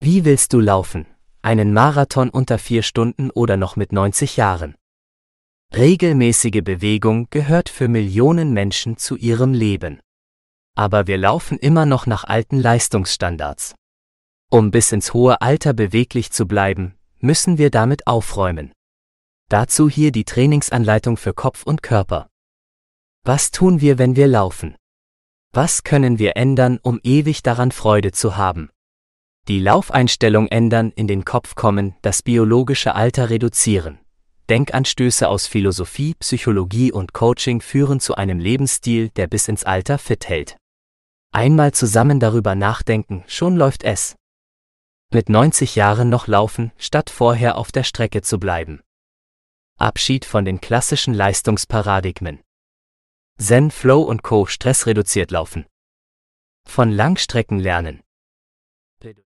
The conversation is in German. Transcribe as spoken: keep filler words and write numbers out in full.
Wie willst du laufen? Einen Marathon unter vier Stunden oder noch mit neunzig Jahren? Regelmäßige Bewegung gehört für Millionen Menschen zu ihrem Leben. Aber wir laufen immer noch nach alten Leistungsstandards. Um bis ins hohe Alter beweglich zu bleiben, müssen wir damit aufräumen. Dazu hier die Trainingsanleitung für Kopf und Körper. Was tun wir, wenn wir laufen? Was können wir ändern, um ewig daran Freude zu haben? Die Laufeinstellung ändern, in den Kopf kommen, das biologische Alter reduzieren. Denkanstöße aus Philosophie, Psychologie und Coaching führen zu einem Lebensstil, der bis ins Alter fit hält. Einmal zusammen darüber nachdenken, schon läuft es. Mit neunzig Jahren noch laufen, statt vorher auf der Strecke zu bleiben. Abschied von den klassischen Leistungsparadigmen. Zen, Flow und Co. stressreduziert laufen. Von Langstrecken lernen.